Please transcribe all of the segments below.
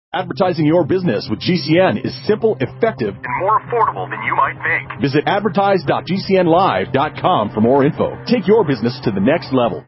Advertising your business with GCN is simple, effective, and more affordable than you might think. Visit advertise.gcnlive.com for more info. Take your business to the next level.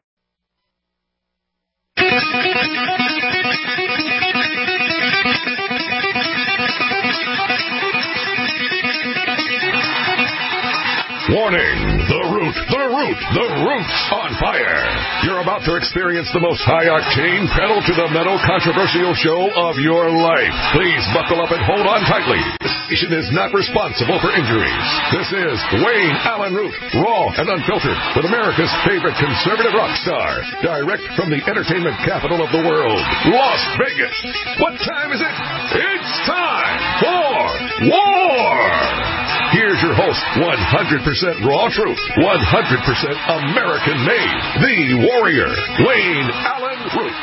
Warning! The root's on fire. You're about to experience the most high-octane, pedal-to-the-metal controversial show of your life. Please buckle up and hold on tightly. This station is not responsible for injuries. This is Wayne Allen Root, raw and unfiltered, with America's favorite conservative rock star. Direct from the entertainment capital of the world, Las Vegas. What time is it? It's time for war! Here's your host, 100% raw truth, 100% American made, the warrior, Wayne Allen Root.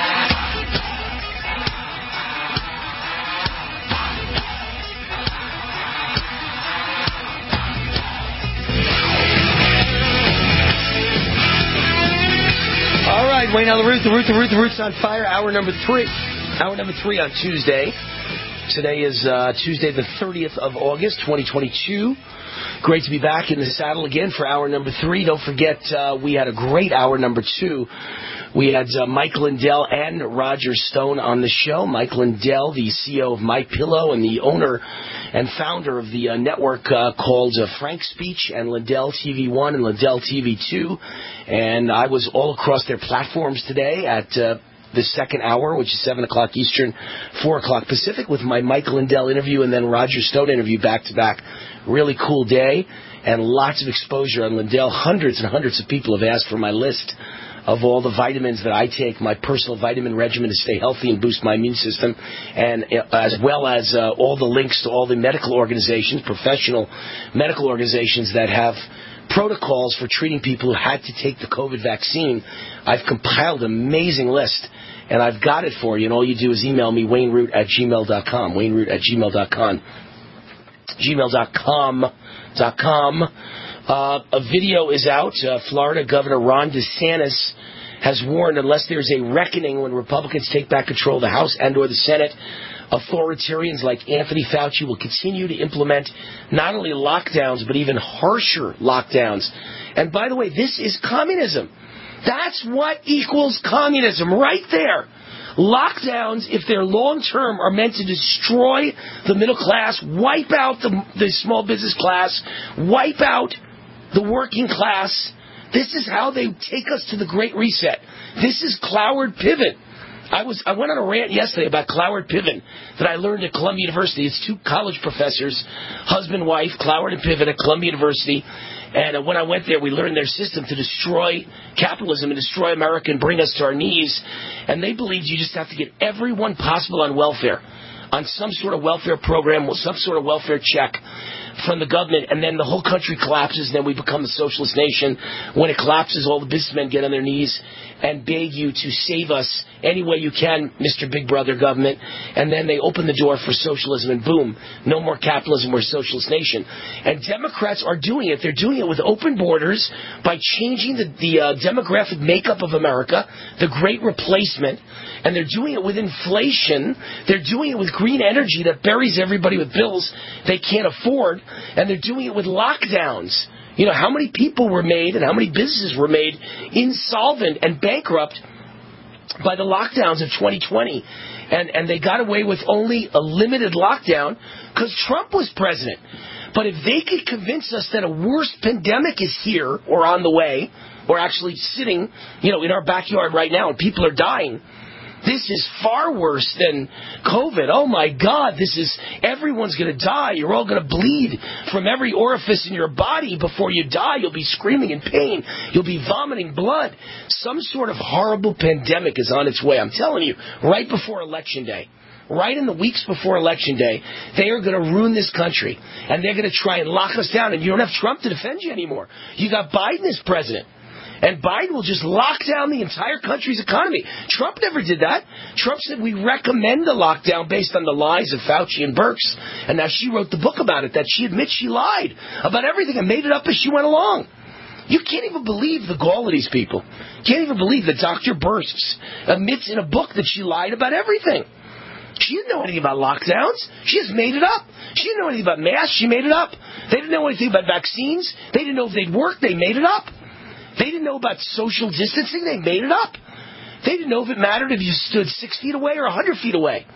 All right, Wayne Allen Root, the Root's on fire. Hour number three on Tuesday. Today is Tuesday, the 30th of August, 2022. Great to be back in the saddle again for hour number three. Don't forget, we had a great hour number two. We had Mike Lindell and Roger Stone on the show. Mike Lindell, the CEO of MyPillow and the owner and founder of the network called Frank Speech, and Lindell TV1 and Lindell TV2. And I was all across their platforms today at the second hour, which is 7 o'clock Eastern, 4 o'clock Pacific, with my Mike Lindell interview and then Roger Stone interview back-to-back. Really cool day and lots of exposure on Lindell. Hundreds and hundreds of people have asked for my list of all the vitamins that I take, my personal vitamin regimen to stay healthy and boost my immune system, and as well as all the links to all the medical organizations, professional medical organizations that have protocols for treating people who had to take the COVID vaccine. I've compiled an amazing list, and I've got it for you, and all you do is email me, wayneroot@gmail.com, wayneroot@gmail.com. gmail.com. A video is out. Florida Governor Ron DeSantis has warned, unless there's a reckoning when Republicans take back control of the House and or the Senate, authoritarians like Anthony Fauci will continue to implement not only lockdowns, but even harsher lockdowns. And by the way, this is communism. That's what equals communism right there. Lockdowns, if they're long-term, are meant to destroy the middle class, wipe out the small business class, wipe out the working class. This is how they take us to the Great Reset. This is Cloward Piven. I went on a rant yesterday about Cloward Piven that I learned at Columbia University. It's two college professors, husband, wife, Cloward and Piven at Columbia University. And when I went there, we learned their system to destroy capitalism and destroy America and bring us to our knees. And they believed you just have to get everyone possible on welfare, on some sort of welfare program, some sort of welfare check from the government, and then the whole country collapses, and then we become a socialist nation. When it collapses, all the businessmen get on their knees and beg you to save us any way you can, Mr. Big Brother government, and then they open the door for socialism, and boom, no more capitalism, we're a socialist nation. And Democrats are doing it. They're doing it with open borders, by changing the demographic makeup of America, the Great Replacement, and they're doing it with inflation. They're doing it with green energy that buries everybody with bills they can't afford, and they're doing it with lockdowns. You know, how many people were made and how many businesses were made insolvent and bankrupt by the lockdowns of 2020. And they got away with only a limited lockdown because Trump was president. But if they could convince us that a worse pandemic is here or on the way, or actually sitting, in our backyard right now and people are dying, this is far worse than COVID. Oh, my God, everyone's going to die. You're all going to bleed from every orifice in your body before you die. You'll be screaming in pain. You'll be vomiting blood. Some sort of horrible pandemic is on its way. I'm telling you, right before Election Day. Right in the weeks before Election Day, they are going to ruin this country. And they're going to try and lock us down. And you don't have Trump to defend you anymore. You got Biden as president. And Biden will just lock down the entire country's economy. Trump never did that. Trump said we recommend a lockdown based on the lies of Fauci and Birx. And now she wrote the book about it, that she admits she lied about everything and made it up as she went along. You can't even believe the gall of these people. Can't even believe that Dr. Birx admits in a book that she lied about everything. She didn't know anything about lockdowns. She just made it up. She didn't know anything about masks. She made it up. They didn't know anything about vaccines. They didn't know if they'd work. They made it up. They didn't know about social distancing. They made it up. They didn't know if it mattered if you stood 6 feet away or 100 feet away.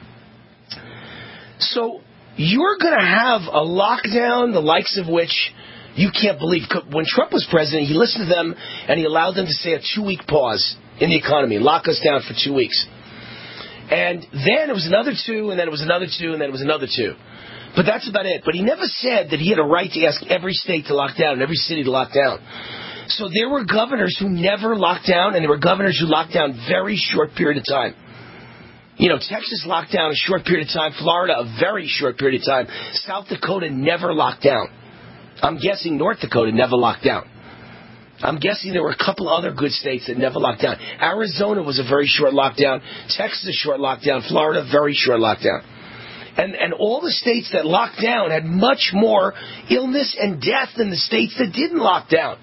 So you're going to have a lockdown, the likes of which you can't believe. When Trump was president, he listened to them and he allowed them to say a 2-week pause in the economy, lock us down for 2 weeks. And then it was another 2, and then it was another 2, and then it was another 2. But that's about it. But he never said that he had a right to ask every state to lock down and every city to lock down. So there were governors who never locked down, and there were governors who locked down very short period of time. You know, Texas locked down a short period of time. Florida, a very short period of time. South Dakota never locked down. I'm guessing North Dakota never locked down. I'm guessing there were a couple other good states that never locked down. Arizona was a very short lockdown. Texas, a short lockdown. Florida, very short lockdown. And all the states that locked down had much more illness and death than the states that didn't lock down.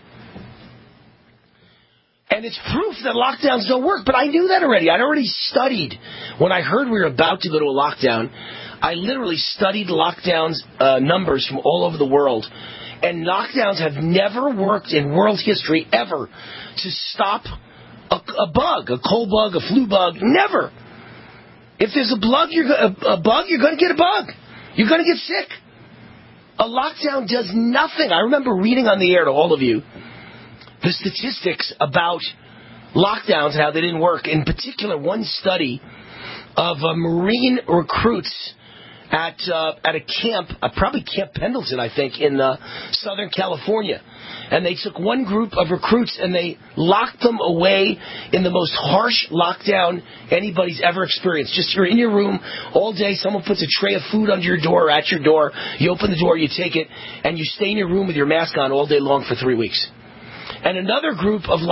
And it's proof that lockdowns don't work. But I knew that already. I'd already studied. When I heard we were about to go to a lockdown, I literally studied lockdowns numbers from all over the world. And lockdowns have never worked in world history ever to stop a bug, a cold bug, a flu bug. Never. If there's a bug, you're going to get a bug. You're going to get sick. A lockdown does nothing. I remember reading on the air to all of you the statistics about lockdowns and how they didn't work. In particular, one study of Marine recruits at a camp, probably Camp Pendleton, I think, in Southern California. And they took one group of recruits and they locked them away in the most harsh lockdown anybody's ever experienced. Just you're in your room all day, someone puts a tray of food under your door or at your door, you open the door, you take it, and you stay in your room with your mask on all day long for 3 weeks. And another group of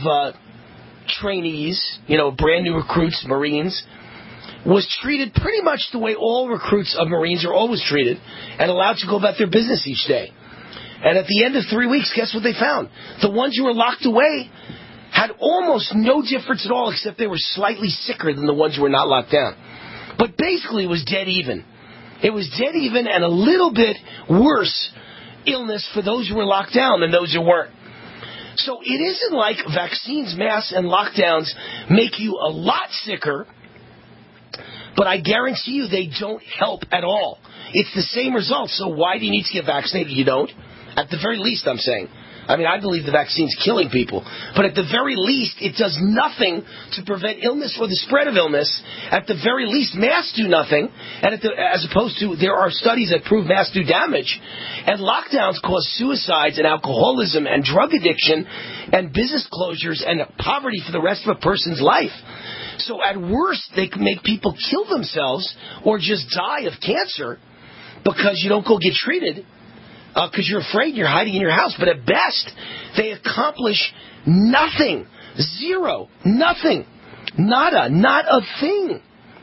trainees, brand new recruits, Marines, was treated pretty much the way all recruits of Marines are always treated and allowed to go about their business each day. And at the end of 3 weeks, guess what they found? The ones who were locked away had almost no difference at all, except they were slightly sicker than the ones who were not locked down. But basically, it was dead even. It was dead even and a little bit worse illness for those who were locked down than those who weren't. So it isn't like vaccines, masks, and lockdowns make you a lot sicker, but I guarantee you they don't help at all. It's the same results, so why do you need to get vaccinated? You don't. At the very least, I'm saying. I mean, I believe the vaccine's killing people. But at the very least, it does nothing to prevent illness or the spread of illness. At the very least, masks do nothing. And as opposed to, there are studies that prove masks do damage. And lockdowns cause suicides and alcoholism and drug addiction and business closures and poverty for the rest of a person's life. So at worst, they can make people kill themselves or just die of cancer because you don't go get treated. Because you're afraid, you're hiding in your house. But at best, they accomplish nothing. Zero. Nothing. Nada. Not a thing.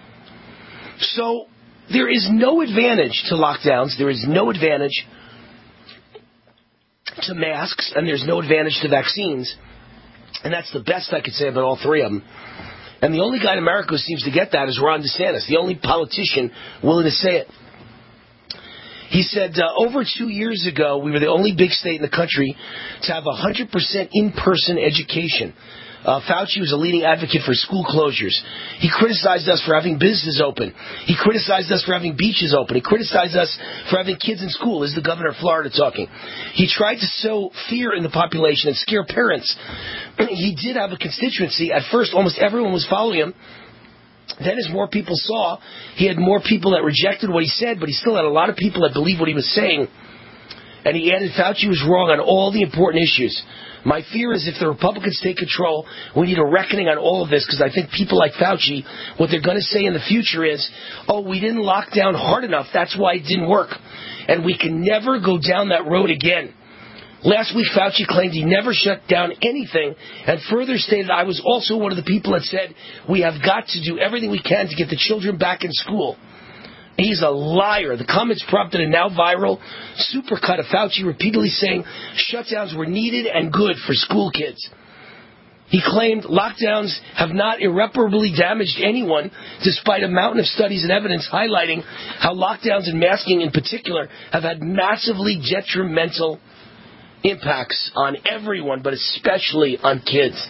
So there is no advantage to lockdowns. There is no advantage to masks. And there's no advantage to vaccines. And that's the best I could say about all three of them. And the only guy in America who seems to get that is Ron DeSantis, the only politician willing to say it. He said, over 2 years ago, we were the only big state in the country to have 100% in-person education. Fauci was a leading advocate for school closures. He criticized us for having businesses open. He criticized us for having beaches open. He criticized us for having kids in school. This is the governor of Florida talking. He tried to sow fear in the population and scare parents. He did have a constituency. At first, almost everyone was following him. Then as more people saw, he had more people that rejected what he said, but he still had a lot of people that believed what he was saying. And he added Fauci was wrong on all the important issues. My fear is if the Republicans take control, we need a reckoning on all of this, because I think people like Fauci, what they're going to say in the future is, oh, we didn't lock down hard enough, that's why it didn't work. And we can never go down that road again. Last week, Fauci claimed he never shut down anything and further stated, I was also one of the people that said we have got to do everything we can to get the children back in school. He's a liar. The comments prompted a now viral supercut of Fauci repeatedly saying shutdowns were needed and good for school kids. He claimed lockdowns have not irreparably damaged anyone, despite a mountain of studies and evidence highlighting how lockdowns and masking in particular have had massively detrimental impacts on everyone, but especially on kids.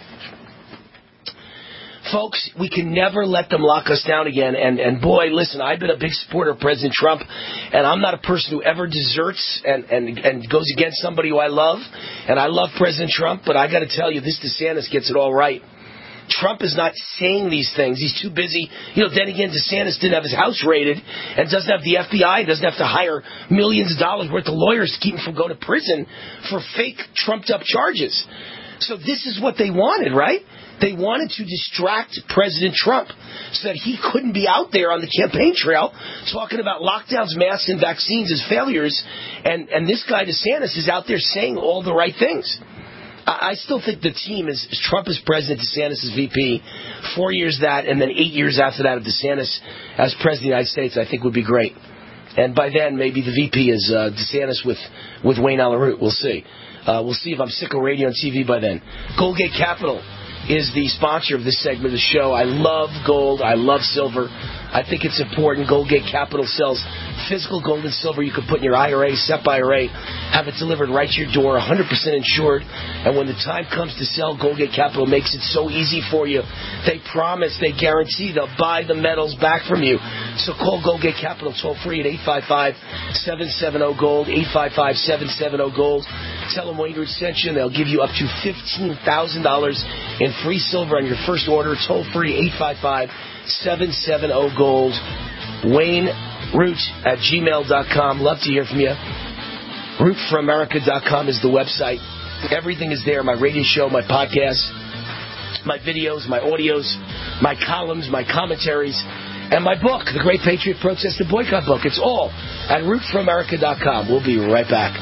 Folks, we can never let them lock us down again. And boy, listen, I've been a big supporter of President Trump, and I'm not a person who ever deserts and goes against somebody who I love. And I love President Trump, but I got to tell you, this DeSantis gets it all right. Trump is not saying these things. He's too busy. Then again, DeSantis didn't have his house raided and doesn't have the FBI, doesn't have to hire millions of dollars worth of lawyers to keep him from going to prison for fake trumped-up charges. So this is what they wanted, right? They wanted to distract President Trump so that he couldn't be out there on the campaign trail talking about lockdowns, masks, and vaccines as failures. And this guy DeSantis is out there saying all the right things. I still think the team is Trump as president, DeSantis as VP, 4 years that, and then 8 years after that of DeSantis as president of the United States, I think would be great. And by then, maybe the VP is DeSantis with Wayne Alaroot. We'll see. We'll see if I'm sick of radio and TV by then. Goldgate Capital is the sponsor of this segment of the show. I love gold. I love silver. I think it's important. Goldgate Capital sells physical gold and silver you can put in your IRA, SEP IRA, have it delivered right to your door, 100% insured. And when the time comes to sell, Goldgate Capital makes it so easy for you. They promise, they guarantee they'll buy the metals back from you. So call Goldgate Capital toll free at 855-770-GOLD, 855-770-GOLD. Tell them Wayne Root sent you, and they'll give you up to $15,000 in free silver on your first order. Toll free, 855-770-GOLD. Wayne Root at gmail.com. Love to hear from you. RootForAmerica.com is the website. Everything is there. My radio show, my podcast, my videos, my audios, my columns, my commentaries, and my book, The Great Patriot Protest and Boycott Book. It's all at RootForAmerica.com. We'll be right back.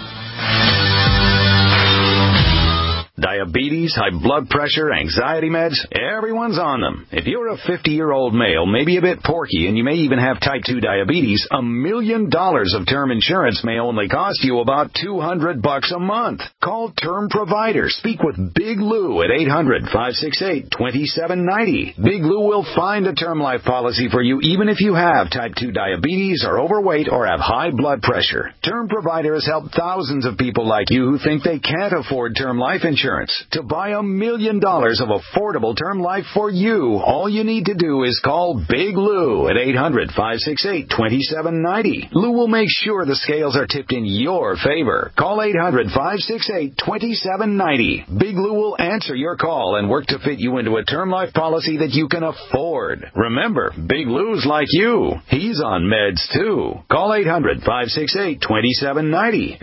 Diabetes, high blood pressure, anxiety meds, everyone's on them. If you're a 50-year-old male, maybe a bit porky, and you may even have type 2 diabetes, $1 million of term insurance may only cost you about $200 a month. Call Term Provider. Speak with Big Lou at 800-568-2790. Big Lou will find a term life policy for you even if you have type 2 diabetes, are overweight, or have high blood pressure. Term Provider has helped thousands of people like you who think they can't afford term life insurance. To buy $1 million of affordable term life for you, all you need to do is call Big Lou at 800-568-2790. Lou will make sure the scales are tipped in your favor. Call 800-568-2790. Big Lou will answer your call and work to fit you into a term life policy that you can afford. Remember, Big Lou's like you. He's on meds too. Call 800-568-2790.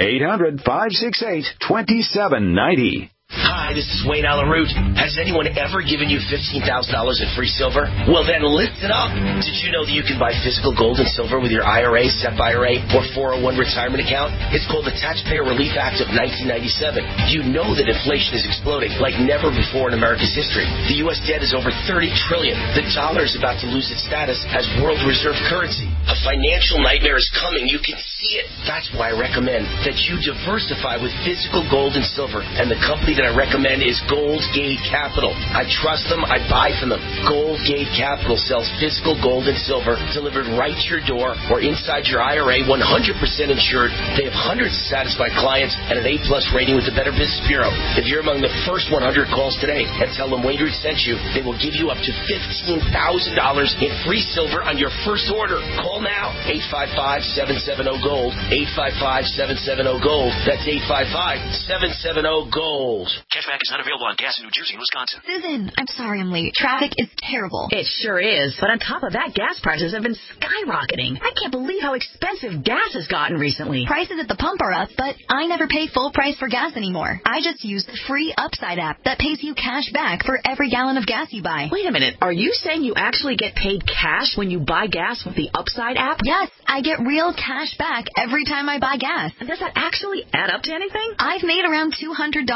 800-568-2790. Hi, this is Wayne Alaroot. Has anyone ever given you $15,000 in free silver? Well, then listen up. Did you know that you can buy physical gold and silver with your IRA, SEP IRA, or 401 retirement account? It's called the Taxpayer Relief Act of 1997. You know that inflation is exploding like never before in America's history. The U.S. debt is over $30 trillion. The dollar is about to lose its status as world reserve currency. A financial nightmare is coming. You can see it. That's why I recommend that you diversify with physical gold and silver. And the company that I recommend is Goldgate Capital. I trust them. I buy from them. Goldgate Capital sells physical gold and silver delivered right to your door or inside your IRA, 100% insured. They have hundreds of satisfied clients and an A+ rating with the Better Business Bureau. If you're among the first 100 calls today and tell them Wayne Root sent you, they will give you up to $15,000 in free silver on your first order. Call now. 855-770-GOLD. 855-770-GOLD. That's 855-770-GOLD. Cashback is not available on gas in New Jersey and Wisconsin. Susan, I'm sorry I'm late. Traffic is terrible. It sure is. But on top of that, gas prices have been skyrocketing. I can't believe how expensive gas has gotten recently. Prices at the pump are up, but I never pay full price for gas anymore. I just use the free Upside app that pays you cash back for every gallon of gas you buy. Wait a minute. Are you saying you actually get paid cash when you buy gas with the Upside app? Yes, I get real cash back every time I buy gas. And does that actually add up to anything? I've made around $200. Wow.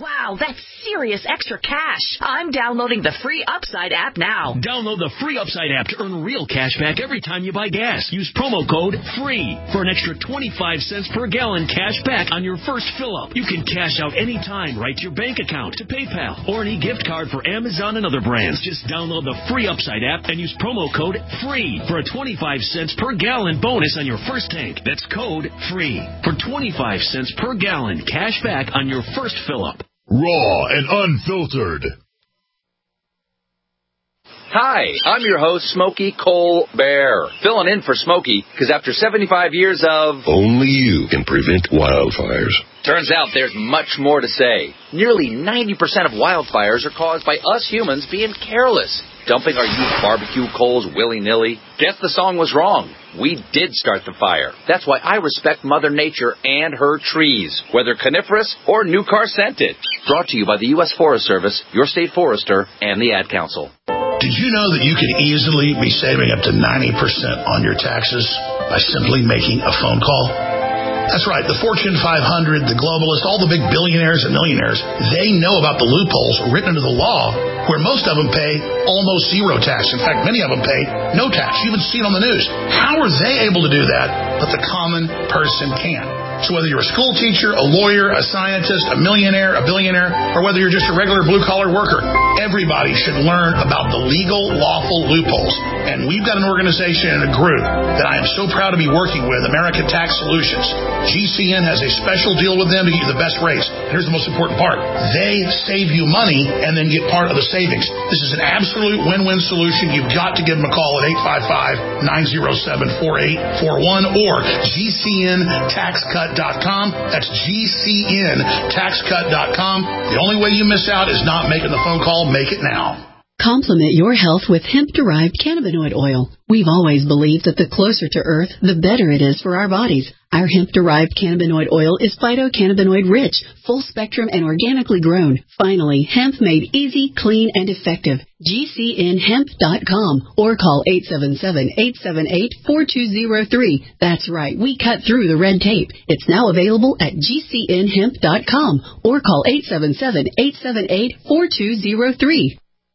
Wow, that's serious extra cash. I'm downloading the free Upside app now. Download the free Upside app to earn real cash back every time you buy gas. Use promo code FREE for an extra 25 cents per gallon cash back on your first fill-up. You can cash out anytime right to your bank account, to PayPal, or any gift card for Amazon and other brands. Just download the free Upside app and use promo code FREE for a 25 cents per gallon bonus on your first tank. That's code FREE for 25 cents per gallon cash back on your first fill-up. Raw and unfiltered. Hi, I'm your host, Smokey Colbert, filling in for Smokey, because after 75 years of... Only you can prevent wildfires. Turns out there's much more to say. Nearly 90% of wildfires are caused by us humans being careless, dumping our used barbecue coals willy-nilly. Guess the song was wrong. We did start the fire. That's why I respect Mother Nature and her trees, whether coniferous or new car scented. Brought to you by the U.S. Forest Service, your state forester, and the Ad Council. Did you know that you could easily be saving up to 90% on your taxes by simply making a phone call? That's right. The Fortune 500, the globalists, all the big billionaires and millionaires, they know about the loopholes written into the law where most of them pay almost zero tax. In fact, many of them pay no tax. You even see it on the news. How are they able to do that, but the common person can't? So whether you're a school teacher, a lawyer, a scientist, a millionaire, a billionaire, or whether you're just a regular blue-collar worker, everybody should learn about the legal, lawful loopholes. And we've got an organization and a group that I am so proud to be working with, American Tax Solutions. GCN has a special deal with them to get you the best rates. And here's the most important part. They save you money and then get part of the savings. This is an absolute win-win solution. You've got to give them a call at 855-907-4841 or GCNTaxCut.com. That's GCNTaxCut.com. The only way you miss out is not making the phone call. Make it now. Complement your health with hemp-derived cannabinoid oil. We've always believed that the closer to Earth, the better it is for our bodies. Our hemp-derived cannabinoid oil is phytocannabinoid rich, full-spectrum, and organically grown. Finally, hemp made easy, clean, and effective. GCNHemp.com or call 877-878-4203. That's right, we cut through the red tape. It's now available at GCNHemp.com or call 877-878-4203.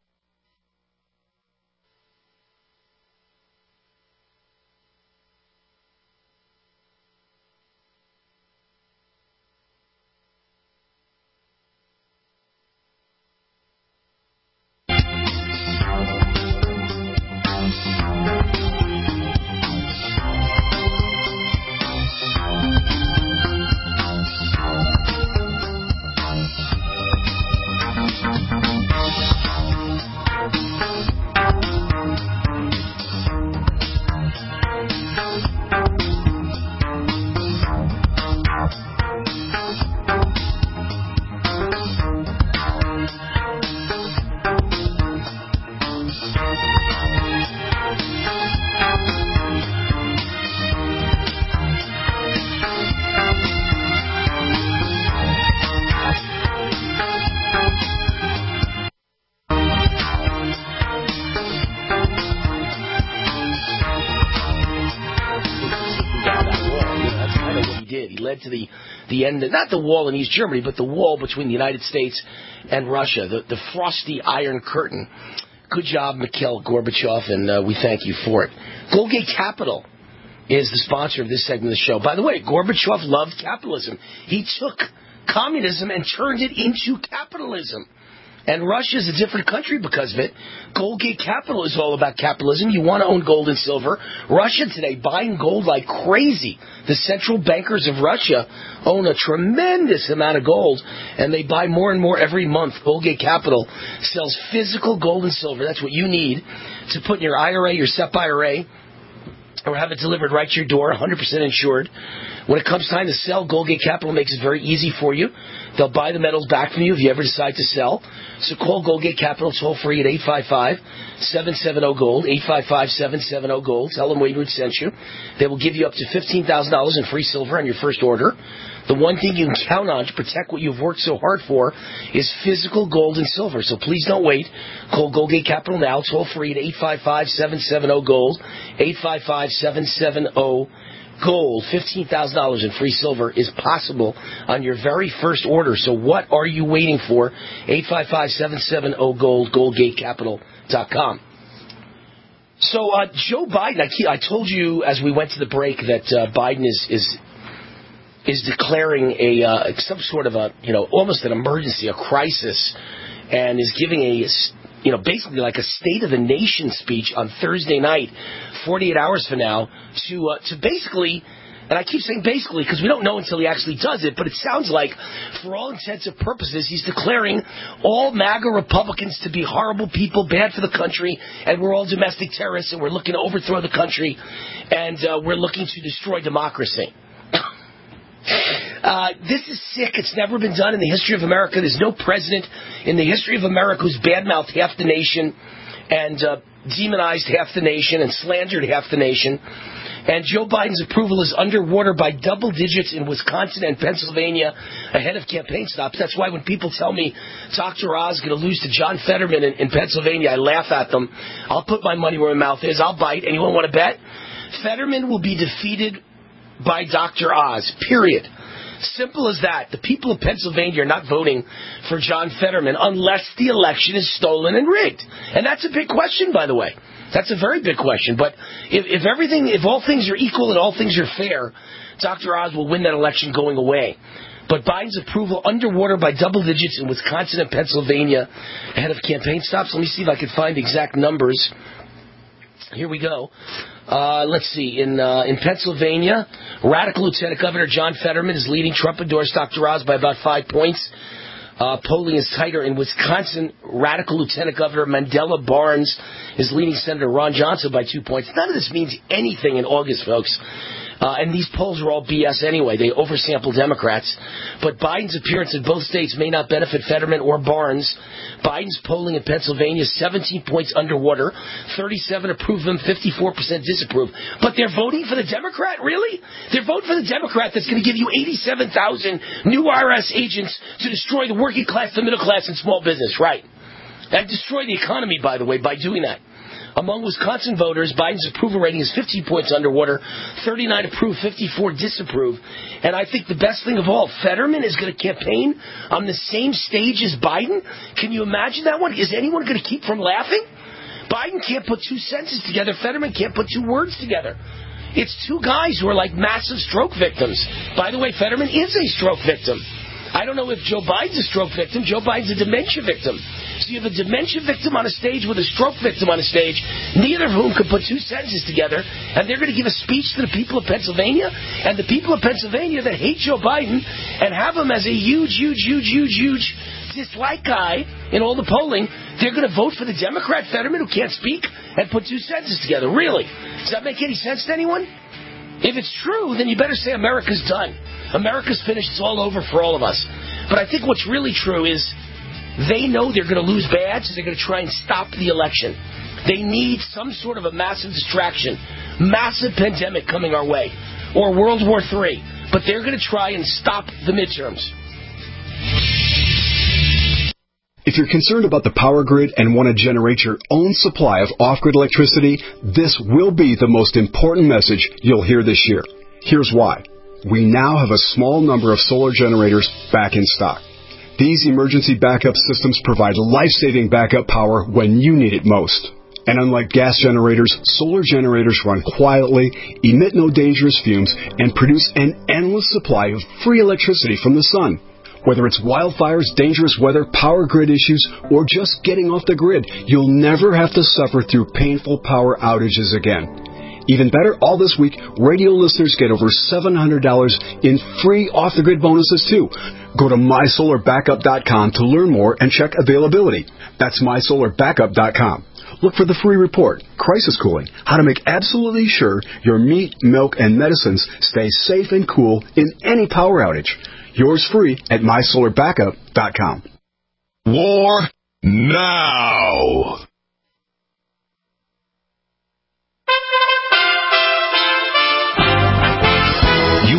To the end, not the wall in East Germany, but the wall between the United States and Russia, the frosty Iron Curtain. Good job, Mikhail Gorbachev, and we thank you for it. Goldgate Capital is the sponsor of this segment of the show. By the way, Gorbachev loved capitalism. He took communism and turned it into capitalism. And Russia is a different country because of it. Goldgate Capital is all about capitalism. You want to own gold and silver. Russia today buying gold like crazy. The central bankers of Russia own a tremendous amount of gold, and they buy more and more every month. Goldgate Capital sells physical gold and silver. That's what you need to put in your IRA, your SEP IRA, or have it delivered right to your door, 100% insured. When it comes time to sell, Goldgate Capital makes it very easy for you. They'll buy the metals back from you if you ever decide to sell. So call Goldgate Capital toll-free at 855-770-GOLD, 855-770-GOLD. Tell them Wade Root sent you. They will give you up to $15,000 in free silver on your first order. The one thing you can count on to protect what you've worked so hard for is physical gold and silver. So please don't wait. Call Goldgate Capital now, toll free at 855-770-GOLD, 855-770-GOLD. $15,000 in free silver is possible on your very first order. So what are you waiting for? 855-770-GOLD, GoldgateCapital.com. So Joe Biden, I told you as we went to the break that Biden is declaring some sort of almost an emergency, a crisis, and is giving basically like a State of the Nation speech on Thursday night, 48 hours from now, to basically, and I keep saying basically because we don't know until he actually does it, but it sounds like, for all intents and purposes, he's declaring all MAGA Republicans to be horrible people, bad for the country, and we're all domestic terrorists, and we're looking to overthrow the country, and we're looking to destroy democracy. This is sick. It's never been done in the history of America. There's no president in the history of America who's badmouthed half the nation and demonized half the nation and slandered half the nation. And Joe Biden's approval is underwater by double digits in Wisconsin and Pennsylvania ahead of campaign stops. That's why when people tell me Dr. Oz is going to lose to John Fetterman in Pennsylvania, I laugh at them. I'll put my money where my mouth is. I'll bite. Anyone want to bet? Fetterman will be defeated by Dr. Oz, period. Simple as that. The people of Pennsylvania are not voting for John Fetterman unless the election is stolen and rigged. And that's a big question, by the way. That's a very big question. But if all things are equal and all things are fair, Dr. Oz will win that election going away. But Biden's approval underwater by double digits in Wisconsin and Pennsylvania ahead of campaign stops. Let me see if I can find exact numbers. Here we go. Let's see. In Pennsylvania, Radical Lieutenant Governor John Fetterman is leading Trump-endorsed Dr. Oz by about 5 points. Polling is tighter in Wisconsin. Radical Lieutenant Governor Mandela Barnes is leading Senator Ron Johnson by 2 points. None of this means anything in August, folks. And these polls are all BS anyway. They oversample Democrats. But Biden's appearance in both states may not benefit Fetterman or Barnes. Biden's polling in Pennsylvania is 17 points underwater. 37 approve him, 54% disapprove. But they're voting for the Democrat? Really? They're voting for the Democrat that's going to give you 87,000 new IRS agents to destroy the working class, the middle class, and small business. Right. And destroy the economy, by the way, by doing that. Among Wisconsin voters, Biden's approval rating is 15 points underwater, 39 approve, 54 disapprove. And I think the best thing of all, Fetterman is going to campaign on the same stage as Biden. Can you imagine that one? Is anyone going to keep from laughing? Biden can't put two sentences together. Fetterman can't put two words together. It's two guys who are like massive stroke victims. By the way, Fetterman is a stroke victim. I don't know if Joe Biden's a stroke victim. Joe Biden's a dementia victim. So you have a dementia victim on a stage with a stroke victim on a stage, neither of whom could put two sentences together, and they're going to give a speech to the people of Pennsylvania, and the people of Pennsylvania that hate Joe Biden and have him as a huge dislike guy in all the polling, they're going to vote for the Democrat Fetterman who can't speak and put two sentences together. Really? Does that make any sense to anyone? If it's true, then you better say America's done. America's finished. It's all over for all of us. But I think what's really true is they know they're going to lose bad, so they're going to try and stop the election. They need some sort of a massive distraction, massive pandemic coming our way, or World War III. But they're going to try and stop the midterms. If you're concerned about the power grid and want to generate your own supply of off-grid electricity, this will be the most important message you'll hear this year. Here's why. We now have a small number of solar generators back in stock. These emergency backup systems provide life-saving backup power when you need it most. And unlike gas generators, solar generators run quietly, emit no dangerous fumes, and produce an endless supply of free electricity from the sun. Whether it's wildfires, dangerous weather, power grid issues, or just getting off the grid, you'll never have to suffer through painful power outages again. Even better, all this week, radio listeners get over $700 in free off-the-grid bonuses, too. Go to MySolarBackup.com to learn more and check availability. That's MySolarBackup.com. Look for the free report, Crisis Cooling, how to make absolutely sure your meat, milk, and medicines stay safe and cool in any power outage. Yours free at MySolarBackup.com. War now.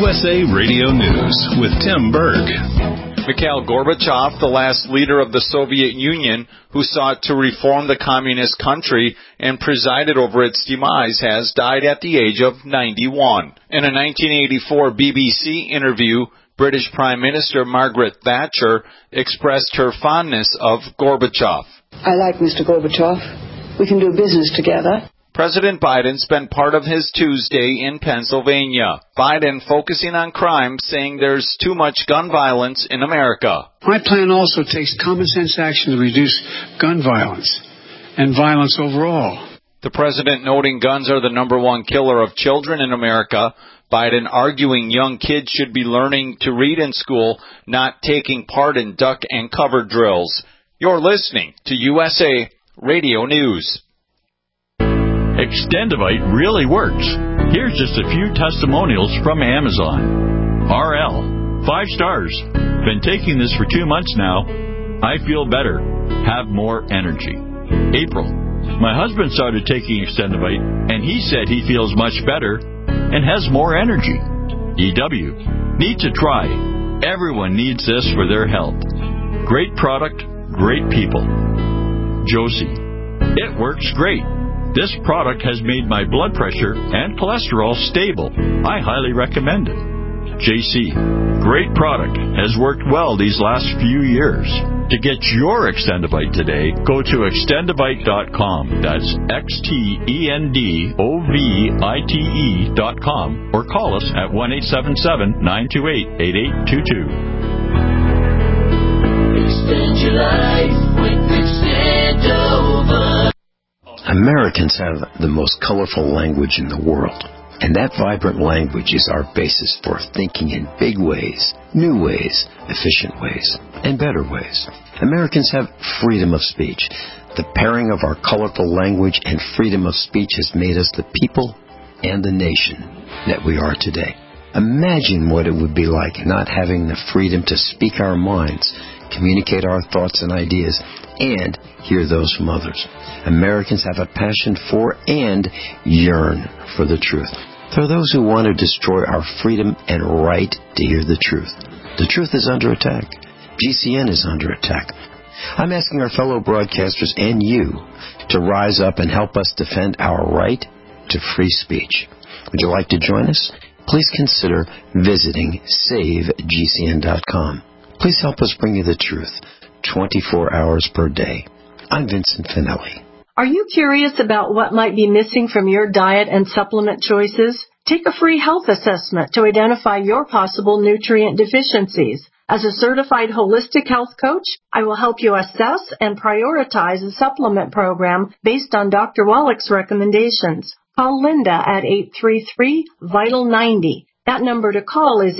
USA Radio News with Tim Berg. Mikhail Gorbachev, the last leader of the Soviet Union who sought to reform the communist country and presided over its demise, has died at the age of 91. In a 1984 BBC interview, British Prime Minister Margaret Thatcher expressed her fondness of Gorbachev. I like Mr. Gorbachev. We can do business together. President Biden spent part of his Tuesday in Pennsylvania. Biden focusing on crime, saying there's too much gun violence in America. My plan also takes common sense action to reduce gun violence and violence overall. The president noting guns are the number one killer of children in America. Biden arguing young kids should be learning to read in school, not taking part in duck and cover drills. You're listening to USA Radio News. Extendivite really works. Here's just a few testimonials from Amazon. RL, 5 stars. Been taking this for 2 months now. I feel better. Have more energy. April, my husband started taking Extendivite, and he said he feels much better and has more energy. EW, need to try. Everyone needs this for their health. Great product, great people. Josie, it works great. This product has made my blood pressure and cholesterol stable. I highly recommend it. JC, great product. Has worked well these last few years. To get your Extendivite today, go to extendivite.com. That's XTENDOVITE.com or call us at 1-877-928-8822. Extend your life with Extendovite. Americans have the most colorful language in the world, and that vibrant language is our basis for thinking in big ways, new ways, efficient ways, and better ways. Americans have freedom of speech. The pairing of our colorful language and freedom of speech has made us the people and the nation that we are today. Imagine what it would be like not having the freedom to speak our minds, communicate our thoughts and ideas, and hear those from others. Americans have a passion for and yearn for the truth. There are those who want to destroy our freedom and right to hear the truth. The truth is under attack. GCN is under attack. I'm asking our fellow broadcasters and you to rise up and help us defend our right to free speech. Would you like to join us? Please consider visiting SaveGCN.com. Please help us bring you the truth 24 hours per day. I'm Vincent Finelli. Are you curious about what might be missing from your diet and supplement choices? Take a free health assessment to identify your possible nutrient deficiencies. As a certified holistic health coach, I will help you assess and prioritize a supplement program based on Dr. Wallach's recommendations. Call Linda at 833-VITAL-90. That number to call is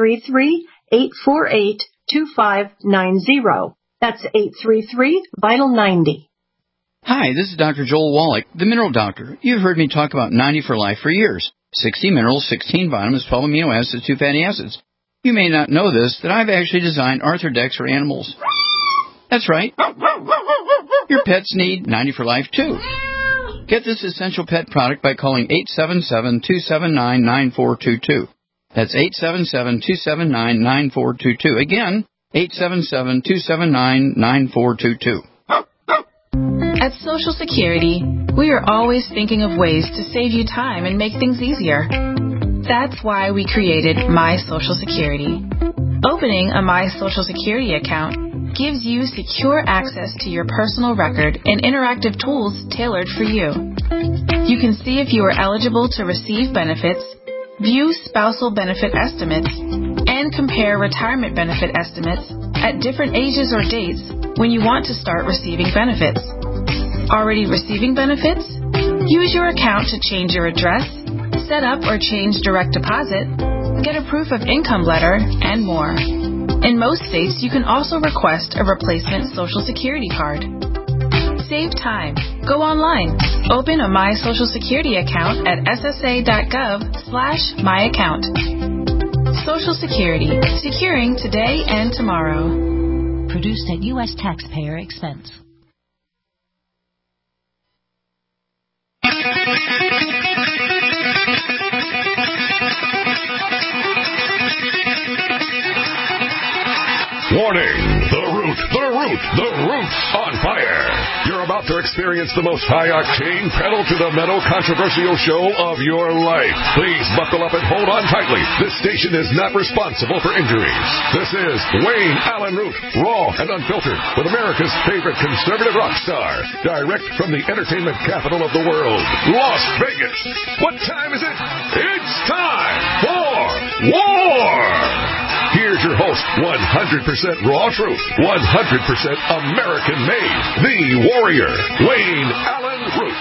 833-848-2590. That's 833-VITAL-90. Hi, this is Dr. Joel Wallach, the Mineral Doctor. You've heard me talk about 90 for Life for years. 60 minerals, 16 vitamins, 12 amino acids, 2 fatty acids. You may not know this, that I've actually designed Arthrodex for animals. That's right. Your pets need 90 for Life, too. Get this essential pet product by calling 877-279-9422. That's 877-279-9422. Again, 877-279-9422. At Social Security, we are always thinking of ways to save you time and make things easier. That's why we created My Social Security. Opening a My Social Security account gives you secure access to your personal record and interactive tools tailored for you. You can see if you are eligible to receive benefits, view spousal benefit estimates, and compare retirement benefit estimates at different ages or dates when you want to start receiving benefits. Already receiving benefits? Use your account to change your address, set up or change direct deposit, get a proof of income letter, and more. In most states, you can also request a replacement Social Security card. Save time. Go online. Open a My Social Security account at ssa.gov/myaccount. Social Security. Securing today and tomorrow. Produced at U.S. taxpayer expense. Warning! The Root's on fire. You're about to experience the most high-octane, pedal-to-the-metal controversial show of your life. Please buckle up and hold on tightly. This station is not responsible for injuries. This is Wayne Allen Root, raw and unfiltered, with America's favorite conservative rock star. Direct from the entertainment capital of the world, Las Vegas. What time is it? It's time for war! Here's your host, 100% raw truth, 100% American made, the warrior, Wayne Allen Root.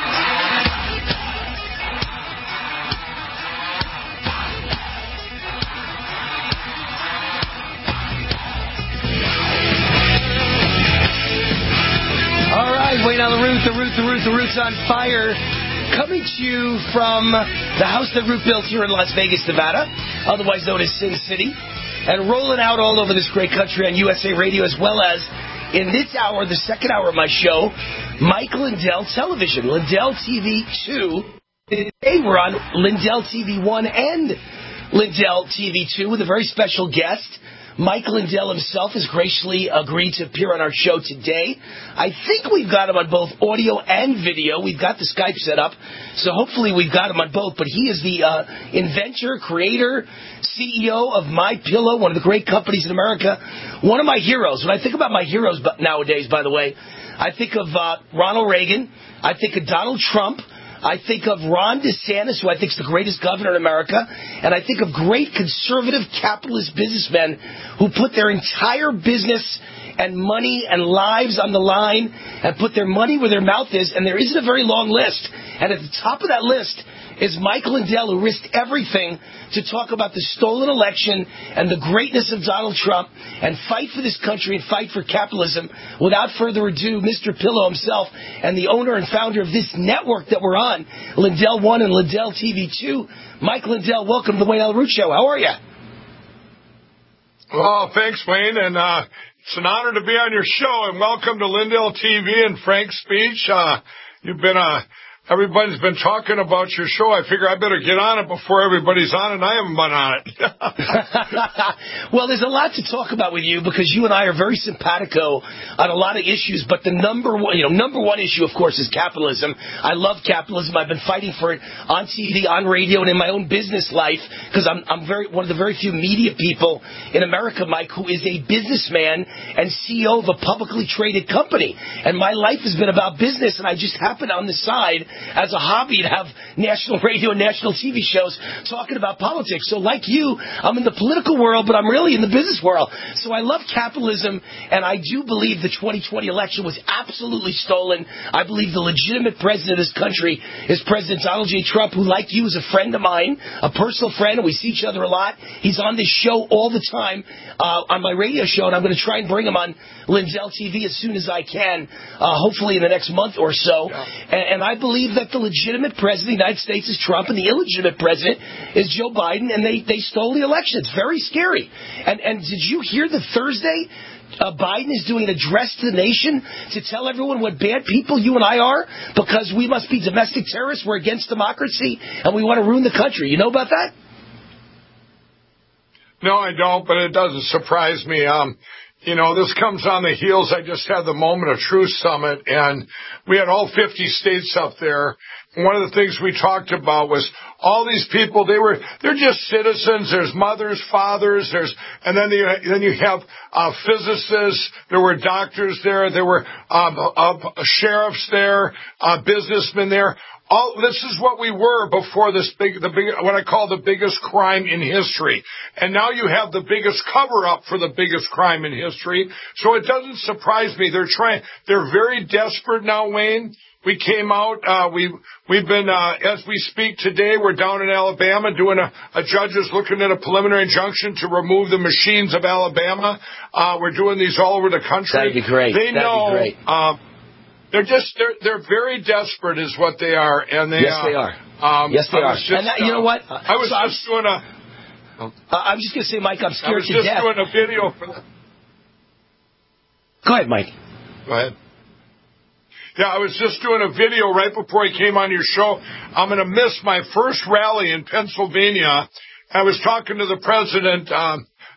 All right, Wayne Allen Root, the Root's on fire. Coming to you from the house that Root built here in Las Vegas, Nevada, otherwise known as Sin City, and rolling out all over this great country on USA Radio, as well as in this hour, the second hour of my show, Mike Lindell Television, Lindell TV 2. Today we're on Lindell TV 1 and Lindell TV 2 with a very special guest. Mike Lindell himself has graciously agreed to appear on our show today. I think we've got him on both audio and video. We've got the Skype set up, so hopefully we've got him on both. But he is the inventor, creator, CEO of MyPillow, one of the great companies in America. One of my heroes. When I think about my heroes nowadays, by the way, I think of Ronald Reagan. I think of Donald Trump. I think of Ron DeSantis, who I think is the greatest governor in America, and I think of great conservative capitalist businessmen who put their entire business and money and lives on the line and put their money where their mouth is, and there isn't a very long list. And at the top of that list is Mike Lindell, who risked everything to talk about the stolen election and the greatness of Donald Trump and fight for this country and fight for capitalism. Without further ado, Mr. Pillow himself and the owner and founder of this network that we're on, Lindell 1 and Lindell TV 2. Mike Lindell, welcome to the Wayne Allen Root Show. How are you? Well, thanks, Wayne, and it's an honor to be on your show, and welcome to Lindell TV and Frank's speech. You've been everybody's been talking about your show. I figure I better get on it before everybody's on it, and I haven't been on it. Well, there's a lot to talk about with you because you and I are very simpatico on a lot of issues, but the number one issue, of course, is capitalism. I love capitalism. I've been fighting for it on TV, on radio, and in my own business life because I'm one of the very few media people in America, Mike, who is a businessman and CEO of a publicly traded company. And my life has been about business, and I just happen on the side as a hobby to have national radio and national TV shows talking about politics. So like you, I'm in the political world, but I'm really in the business world. So I love capitalism, and I do believe the 2020 election was absolutely stolen. I believe the legitimate president of this country is President Donald J. Trump, who, like you, is a friend of mine, a personal friend, and we see each other a lot. He's on this show all the time on my radio show, and I'm going to try and bring him on Lindell TV as soon as I can, hopefully in the next month or so. Yeah. And I believe that the legitimate president of the United States is Trump and the illegitimate president is Joe Biden, and they stole the election. It's very scary. And did you hear that Thursday Biden is doing an address to the nation to tell everyone what bad people you and I are because we must be domestic terrorists, we're against democracy, and we want to ruin the country? You know about that? No, I don't, but it doesn't surprise me. This comes on the heels. I just had the Moment of Truth Summit, and we had all 50 states up there. And one of the things we talked about was all these people, they're just citizens. There's mothers, fathers, and then you have physicists. There were doctors there. There were sheriffs there, businessmen there. This is what we were before the big, what I call the biggest crime in history. And now you have the biggest cover-up for the biggest crime in history. So it doesn't surprise me. They're very desperate now, Wayne. We came out, we've been, as we speak today, we're down in Alabama doing a judge is looking at a preliminary injunction to remove the machines of Alabama. We're doing these all over the country. That'd be great. That'd be great. They're very desperate is what they are. And yes, they are. Yes, they are. And you know what? I was just doing I'm just going to say, Mike, I'm scared to death. I was just doing a video for that. Go ahead, Mike. Go ahead. Yeah, I was just doing a video right before I came on your show. I'm going to miss my first rally in Pennsylvania. I was talking to the president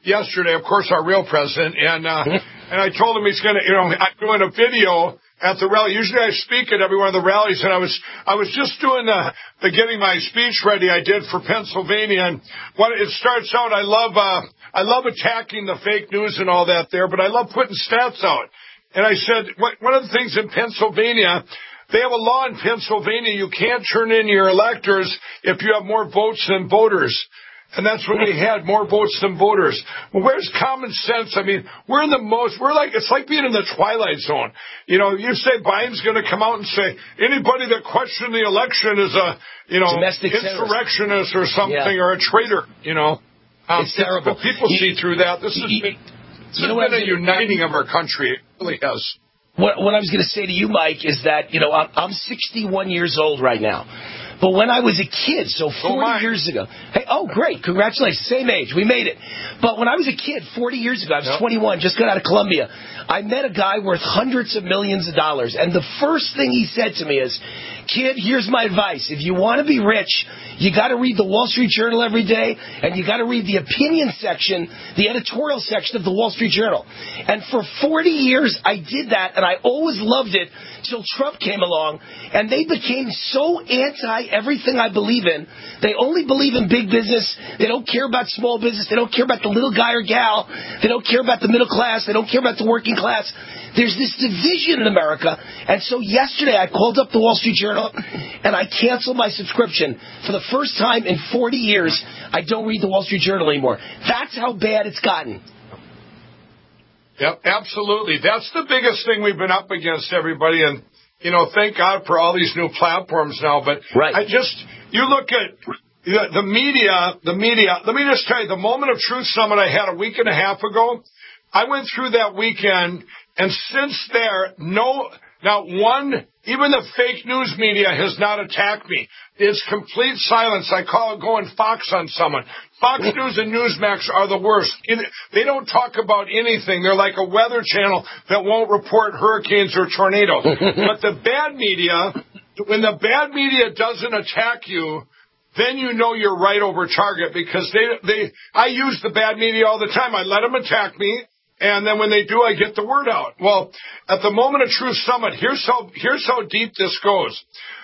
yesterday, of course, our real president, and I told him he's going to, I'm doing a video at the rally. Usually I speak at every one of the rallies, and I was just doing the getting my speech ready I did for Pennsylvania, and it starts out, I love attacking the fake news and all that there, but I love putting stats out. And I said, one of the things in Pennsylvania, they have a law in Pennsylvania, you can't turn in your electors if you have more votes than voters. And that's when they had more votes than voters. Well, where's common sense? I mean, it's like being in the Twilight Zone. You say Biden's going to come out and say, anybody that questioned the election is a, insurrectionist or something, or a traitor, It's terrible. But people see through that. This has been a uniting of our country. It really has. What I was going to say to you, Mike, is that, I'm 61 years old right now. But when I was a kid, so 40 years ago. Hey, great. Congratulations. Same age. We made it. But when I was a kid, 40 years ago, I was 21, just got out of Columbia, I met a guy worth hundreds of millions of dollars. And the first thing he said to me is, kid, here's my advice. If you want to be rich, you got to read the Wall Street Journal every day, and you got to read the opinion section, the editorial section of the Wall Street Journal. And for 40 years, I did that, and I always loved it till Trump came along, and they became so anti-everything I believe in. They only believe in big business. They don't care about small business. They don't care about the little guy or gal. They don't care about the middle class. They don't care about the working class. There's this division in America. And so yesterday I called up the Wall Street Journal and I canceled my subscription. For the first time in 40 years, I don't read the Wall Street Journal anymore. That's how bad it's gotten. Yep, absolutely. That's the biggest thing we've been up against, everybody. And, thank God for all these new platforms now. But you look at the media. Let me just tell you, the Moment of Truth Summit I had a week and a half ago, I went through that weekend, and since there, not one, even the fake news media has not attacked me. It's complete silence. I call it going Fox on someone. Fox News and Newsmax are the worst. They don't talk about anything. They're like a weather channel that won't report hurricanes or tornadoes. But the bad media, when the bad media doesn't attack you, then you know you're right over target, because I use the bad media all the time. I let them attack me. And then when they do, I get the word out. Well, at the Moment of Truth Summit, here's how deep this goes.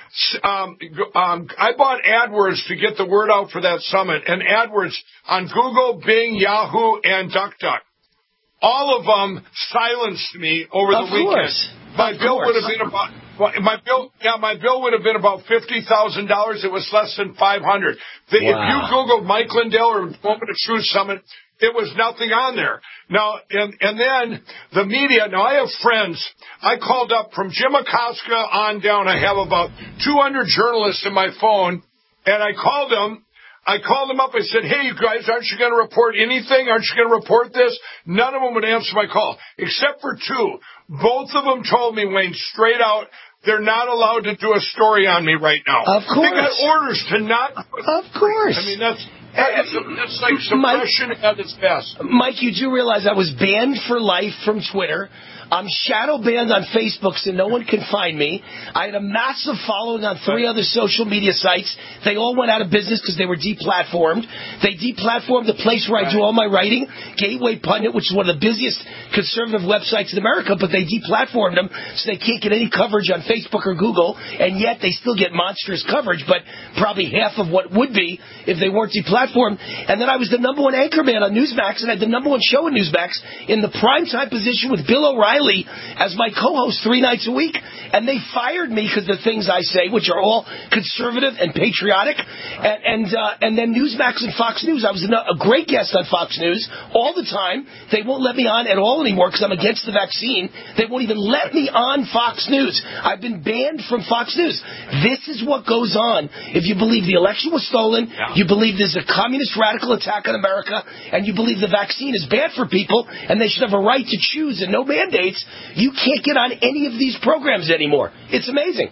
I bought AdWords to get the word out for that summit, and AdWords on Google, Bing, Yahoo, and DuckDuck. All of them silenced me over the weekend. My bill would have been about my bill would have been about $50,000. It was less than $500. If you Googled Mike Lindell or Moment of Truth Summit, it was nothing on there. Now, and then the media, now I have friends. I called up from Jim Acosta on down. I have about 200 journalists in my phone, and I called them up. I said, hey, you guys, aren't you going to report anything? Aren't you going to report this? None of them would answer my call, except for two. Both of them told me, Wayne, straight out, they're not allowed to do a story on me right now. Of course. They got orders to not. Of course. I mean, that's like suppression at its best. Mike, you do realize I was banned for life from Twitter. I'm shadow banned on Facebook so no one can find me. I had a massive following on 3 other social media sites. They all went out of business because they were deplatformed. They deplatformed the place where I do all my writing, Gateway Pundit, which is one of the busiest conservative websites in America, but they deplatformed them so they can't get any coverage on Facebook or Google, and yet they still get monstrous coverage, but probably half of what would be if they weren't deplatformed. And then I was the #1 anchorman on Newsmax, and I had the #1 show in Newsmax in the primetime position with Bill O'Reilly as my co-host 3 nights a week, and they fired me because the things I say, which are all conservative and patriotic, and then Newsmax and Fox News. I was a great guest on Fox News all the time. They won't let me on at all anymore because I'm against the vaccine. They won't even let me on Fox News. I've been banned from Fox News. This is what goes on if you believe the election was stolen, you believe there's a communist radical attack on America, and you believe the vaccine is bad for people and they should have a right to choose and no mandates. You can't get on any of these programs anymore. It's amazing.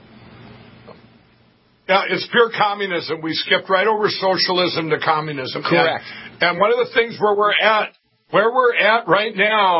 Yeah, it's pure communism. We skipped right over socialism to communism. Correct. And one of the things where we're at right now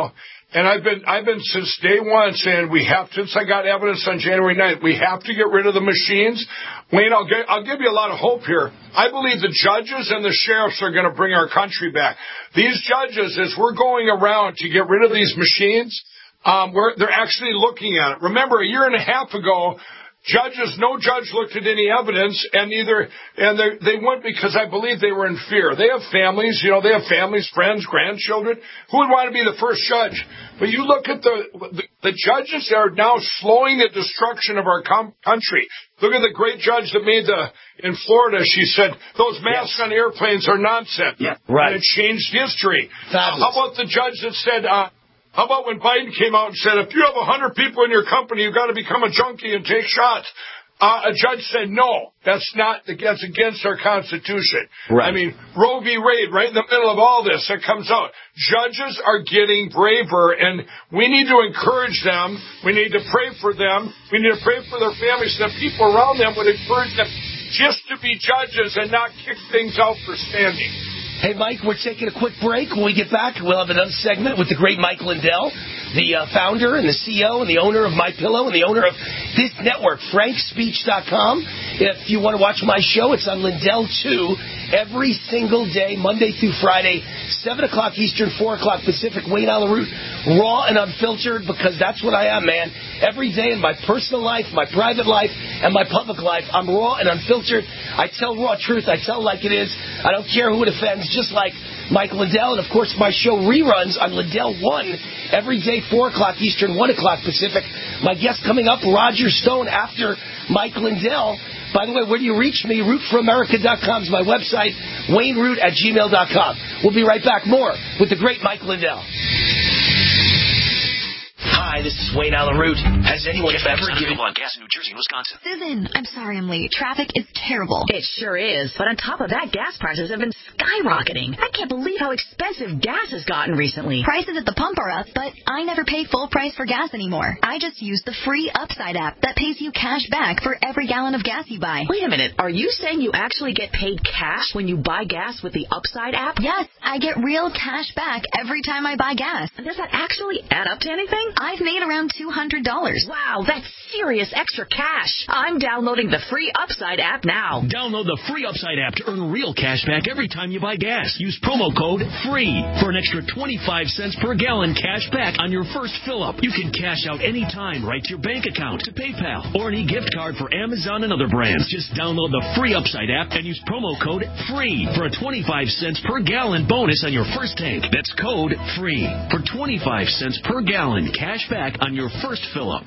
And I've been since day one saying since I got evidence on January 9th, we have to get rid of the machines. Wayne, I'll give you a lot of hope here. I believe the judges and the sheriffs are going to bring our country back. These judges, as we're going around to get rid of these machines, they're actually looking at it. Remember, a year and a half ago, no judge looked at any evidence, and they went because I believe they were in fear. They have families, friends, grandchildren. Who would want to be the first judge? But you look at the judges that are now slowing the destruction of our country. Look at the great judge that made in Florida. She said those masks on airplanes are nonsense. Yeah, right. And it changed history. Fabulous. How about the judge that said? How about when Biden came out and said, if you have 100 people in your company, you've got to become a junkie and take shots? A judge said, no, that's against our Constitution. Right. I mean, Roe v. Wade, right in the middle of all this, it comes out. Judges are getting braver, and we need to encourage them. We need to pray for them. We need to pray for their families, so that people around them would encourage them just to be judges and not kick things out for standing. Hey, Mike, we're taking a quick break. When we get back, we'll have another segment with the great Mike Lindell, the founder and the CEO and the owner of MyPillow and the owner of this network, FrankSpeech.com. If you want to watch my show, it's on Lindell 2 every single day, Monday through Friday, 7 o'clock Eastern, 4 o'clock Pacific, Wayne Allyn Root, raw and unfiltered, because that's what I am, man. Every day in my personal life, my private life, and my public life, I'm raw and unfiltered. I tell raw truth. I tell it like it is. I don't care who it offends, just like Mike Lindell. And, of course, my show reruns on Lindell 1 every day, 4 o'clock Eastern, 1 o'clock Pacific. My guest coming up, Roger Stone, after Mike Lindell. By the way, where do you reach me? RootForAmerica.com is my website. WayneRoot@gmail.com. We'll be right back. More with the great Mike Lindell. Hi, this is Wayne Allyn Root. Has anyone ever given on gas in New Jersey and Wisconsin? Susan, I'm sorry I'm late. Traffic is terrible. It sure is. But on top of that, gas prices have been skyrocketing. I can't believe how expensive gas has gotten recently. Prices at the pump are up, but I never pay full price for gas anymore. I just use the free Upside app that pays you cash back for every gallon of gas you buy. Wait a minute. Are you saying you actually get paid cash when you buy gas with the Upside app? Yes, I get real cash back every time I buy gas. Does that actually add up to anything? I've made around $200. Wow, that's serious extra cash. I'm downloading the free Upside app now. Download the free Upside app to earn real cash back every time you buy gas. Use promo code FREE for an extra 25 cents per gallon cash back on your first fill-up. You can cash out anytime right to your bank account, to PayPal, or an e-gift card for Amazon and other brands. Just download the free Upside app and use promo code FREE for a 25 cents per gallon bonus on your first tank. That's code FREE for 25 cents per gallon cash back on your first fill-up.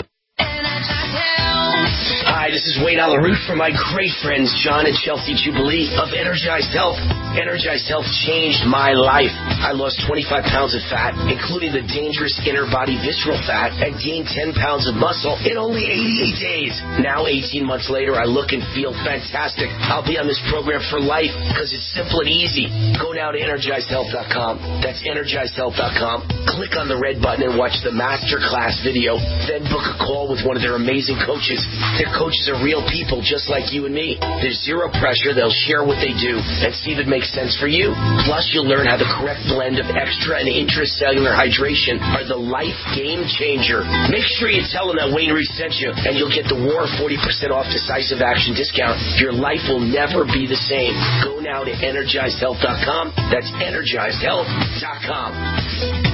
Hi, this is Wayne Allyn Root from my great friends John and Chelsea Jubilee of Energized Health. Energized Health changed my life. I lost 25 pounds of fat, including the dangerous inner body visceral fat, and gained 10 pounds of muscle in only 88 days. Now, 18 months later, I look and feel fantastic. I'll be on this program for life because it's simple and easy. Go now to EnergizedHealth.com. That's EnergizedHealth.com. Click on the red button and watch the masterclass video. Then book a call with one of their amazing coaches. Their coaches are real people just like you and me. There's zero pressure. They'll share what they do and see if it makes sense for you. Plus, you'll learn how the correct blend of extra and intracellular hydration are the life game changer. Make sure you tell them that Wayne Root sent you, and you'll get the WAR 40% off decisive action discount. Your life will never be the same. Go now to EnergizedHealth.com. That's EnergizedHealth.com.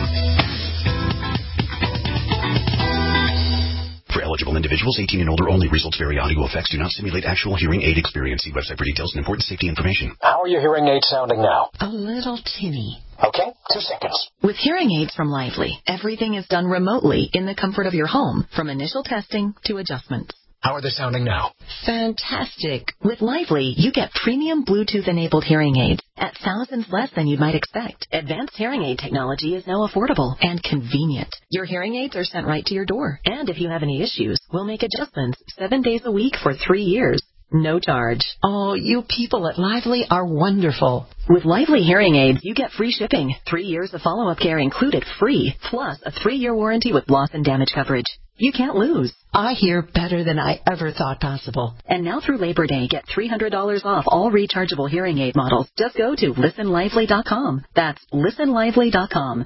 For eligible individuals, 18 and older only. Results vary. Audio effects do not simulate actual hearing aid experience. See website for details and important safety information. How are your hearing aids sounding now? A little tinny. Okay, 2 seconds. With hearing aids from Lively, everything is done remotely in the comfort of your home, from initial testing to adjustments. How are they sounding now? Fantastic. With Lively, you get premium Bluetooth-enabled hearing aids at thousands less than you might expect. Advanced hearing aid technology is now affordable and convenient. Your hearing aids are sent right to your door. And if you have any issues, we'll make adjustments 7 days a week for 3 years. no charge. Oh, you people at Lively are wonderful. With Lively hearing aids, you get free shipping, 3 years of follow-up care included free, plus a 3-year warranty with loss and damage coverage. You can't lose. I hear better than I ever thought possible. And now through Labor Day, get $300 off all rechargeable hearing aid models. Just go to listenlively.com. That's listenlively.com.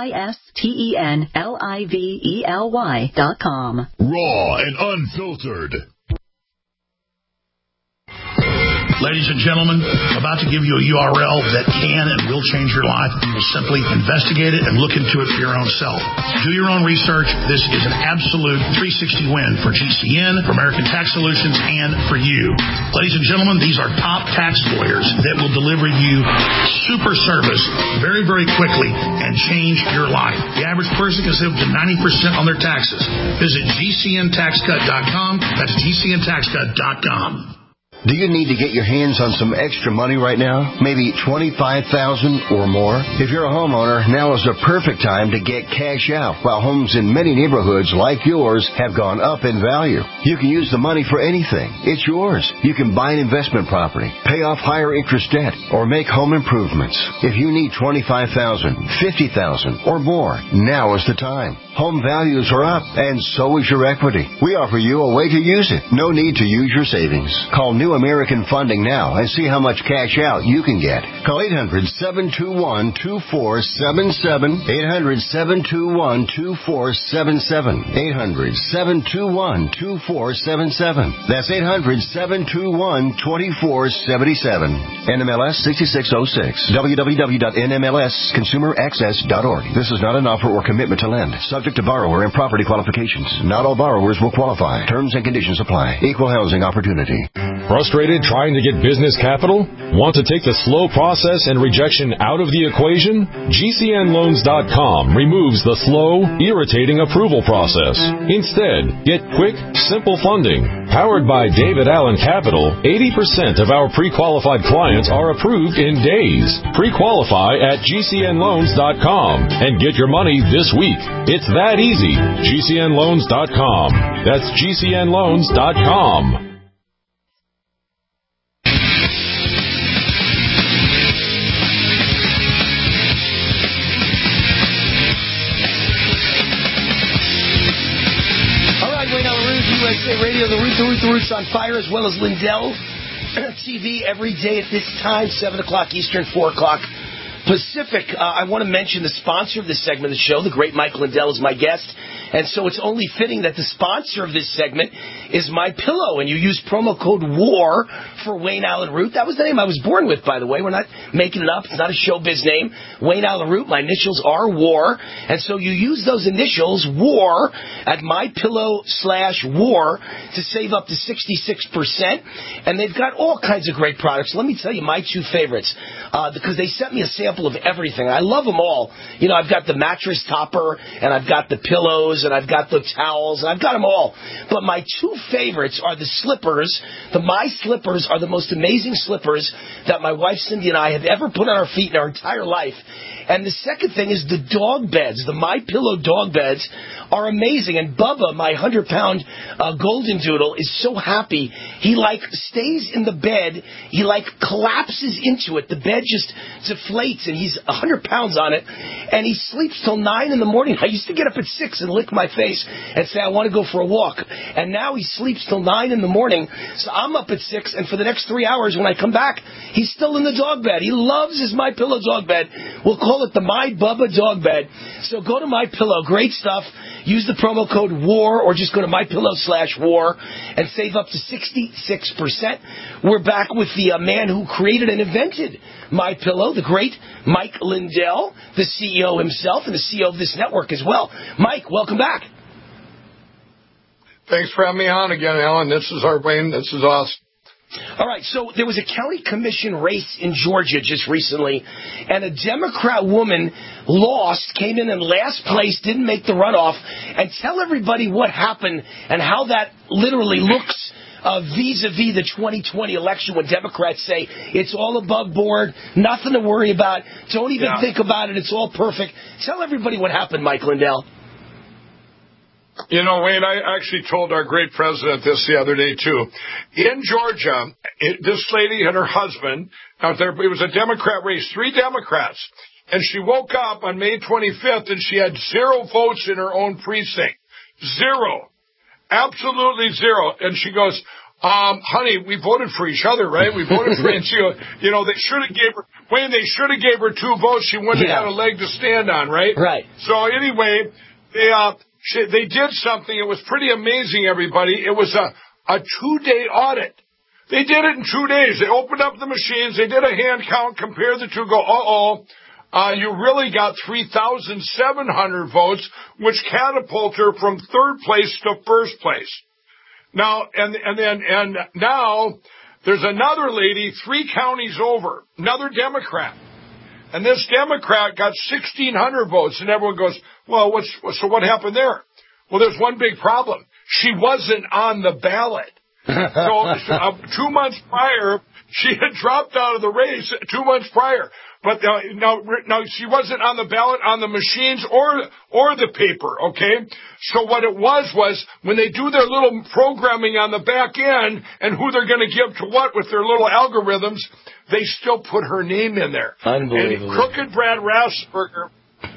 LISTENLIVELY.com. Raw and unfiltered. Ladies and gentlemen, I'm about to give you a URL that can and will change your life. You will simply investigate it and look into it for your own self. Do your own research. This is an absolute 360 win for GCN, for American Tax Solutions, and for you. Ladies and gentlemen, these are top tax lawyers that will deliver you super service very, very quickly and change your life. The average person can save up to 90% on their taxes. Visit GCNTaxCut.com. That's GCNTaxCut.com. Do you need to get your hands on some extra money right now? Maybe $25,000 or more? If you're a homeowner, now is the perfect time to get cash out while homes in many neighborhoods like yours have gone up in value. You can use the money for anything. It's yours. You can buy an investment property, pay off higher interest debt, or make home improvements. If you need $25,000, $50,000 or more, now is the time. Home values are up, and so is your equity. We offer you a way to use it. No need to use your savings. Call New American Funding now and see how much cash out you can get. Call 800-721-2477. 800-721-2477. 800-721-2477. That's 800-721-2477. NMLS 6606. www.nmlsconsumeraccess.org. This is not an offer or commitment to lend. Subject to borrower and property qualifications. Not all borrowers will qualify. Terms and conditions apply. Equal housing opportunity. Frustrated trying to get business capital? Want to take the slow process and rejection out of the equation? GCNloans.com removes the slow, irritating approval process. Instead, get quick, simple funding. Powered by David Allen Capital, 80% of our pre-qualified clients are approved in days. Pre-qualify at GCNloans.com and get your money this week. It's that easy. GCNloans.com. That's GCNloans.com. USA Radio, the Roots on fire, as well as Lindell TV every day at this time, 7 o'clock Eastern, 4 o'clock Pacific. I want to mention the sponsor of this segment of the show. The great Mike Lindell is my guest. And so it's only fitting that the sponsor of this segment is MyPillow. And you use promo code WAR for Wayne Allen Root. That was the name I was born with, by the way. We're not making it up. It's not a showbiz name. Wayne Allen Root. My initials are WAR. And so you use those initials, WAR, at MyPillow/WAR to save up to 66%. And they've got all kinds of great products. Let me tell you my two favorites, because they sent me a sample of everything. I love them all. You know, I've got the mattress topper, and I've got the pillows, and I've got the towels, and I've got them all. But my two favorites are the slippers. The My Slippers are the most amazing slippers that my wife Cindy and I have ever put on our feet in our entire life. And the second thing is the dog beds. The MyPillow dog beds are amazing. And Bubba, my 100-pound golden doodle, is so happy. He, stays in the bed. He, collapses into it. The bed just deflates, and he's 100 pounds on it. And he sleeps till 9 in the morning. I used to get up at 6 and lick my face and say, I want to go for a walk. And now he sleeps till 9 in the morning. So I'm up at 6, and for the next 3 hours when I come back, he's still in the dog bed. He loves his MyPillow dog bed. We'll call it the My Bubba dog bed. So go to MyPillow. Great stuff. Use the promo code WAR or just go to MyPillow/WAR and save up to 66%. We're back with the man who created and invented MyPillow, the great Mike Lindell, the CEO himself and the CEO of this network as well. Mike, welcome back. Thanks for having me on again, Alan. This is our Wayne. This is us. All right, so there was a county commission race in Georgia just recently, and a Democrat woman lost, came in last place, didn't make the runoff. And tell everybody what happened and how that literally looks vis-a-vis the 2020 election when Democrats say it's all above board, nothing to worry about, don't even think about it, it's all perfect. Tell everybody what happened, Mike Lindell. You know, Wayne, I actually told our great president this the other day, too. In Georgia, this lady and her husband out there, it was a Democrat race, 3 Democrats. And she woke up on May 25th and she had 0 votes in her own precinct. 0. Absolutely 0. And she goes, honey, we voted for each other, right? We voted for, and she goes, you know, they should have gave her, Wayne, they should have gave her 2 votes. She wouldn't have had a leg to stand on, right? Right. So anyway, they did something. It was pretty amazing, everybody. It was a 2-day audit. They did it in 2 days. They opened up the machines. They did a hand count, compared the two, go, you really got 3,700 votes, which catapulted her from 3rd place to 1st place. Now, and now there's another lady 3 counties over, another Democrat. And this Democrat got 1,600 votes, and everyone goes, well, so what happened there? Well, there's one big problem. She wasn't on the ballot. So 2 months prior, she had dropped out of the race 2 months prior. But now she wasn't on the ballot on the machines or the paper, okay? So what it was when they do their little programming on the back end and who they're going to give to what with their little algorithms, they still put her name in there. Unbelievable. And Crooked Brad Raffensperger,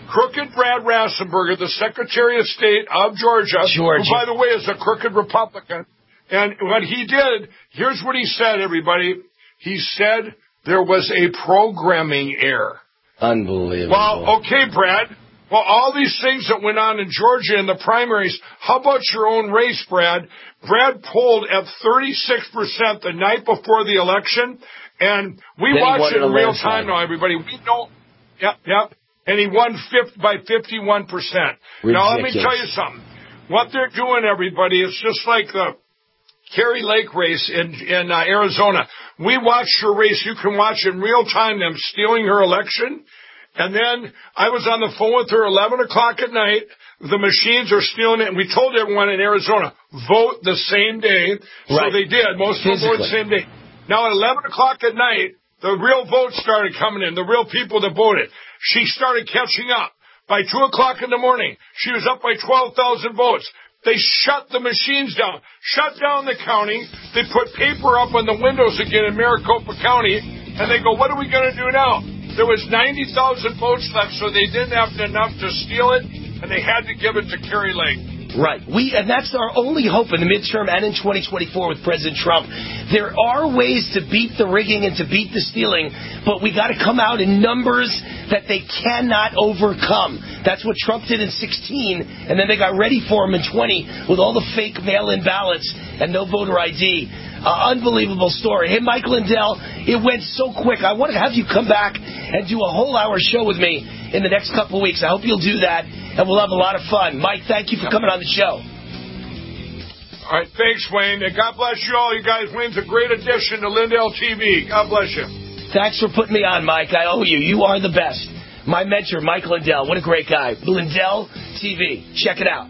the Secretary of State of Georgia, who, by the way, is a crooked Republican, and what he did, here's what he said, everybody. He said there was a programming error. Unbelievable. Well, okay, Brad. Well, all these things that went on in Georgia in the primaries, how about your own race, Brad? Brad polled at 36% the night before the election, and we watch it in real time now, everybody. We know, yep. And he won by 51%. Now, let me tell you something. What they're doing, everybody, is just like the Kari Lake race in Arizona. We watched her race. You can watch in real time them stealing her election. And then I was on the phone with her 11 o'clock at night. The machines are stealing it. And we told everyone in Arizona, vote the same day. So they did. Most of them voted the same day. Now at 11 o'clock at night, the real votes started coming in, the real people that voted. She started catching up. By 2 o'clock in the morning, she was up by 12,000 votes. They shut the machines down, shut down the county. They put paper up on the windows again in Maricopa County, and they go, what are we going to do now? There was 90,000 votes left, so they didn't have enough to steal it, and they had to give it to Kari Lake. Right. And that's our only hope in the midterm and in 2024 with President Trump. There are ways to beat the rigging and to beat the stealing, but we got to come out in numbers that they cannot overcome. That's what Trump did in 16, and then they got ready for him in 20 with all the fake mail-in ballots and no voter ID. Unbelievable story. Hey, Mike Lindell, it went so quick. I want to have you come back and do a whole hour show with me in the next couple of weeks. I hope you'll do that, and we'll have a lot of fun. Mike, thank you for coming on the show. All right, thanks, Wayne. And God bless you all. You guys, Wayne's a great addition to Lindell TV. God bless you. Thanks for putting me on, Mike. I owe you. You are the best. My mentor, Mike Lindell. What a great guy. Lindell TV. Check it out.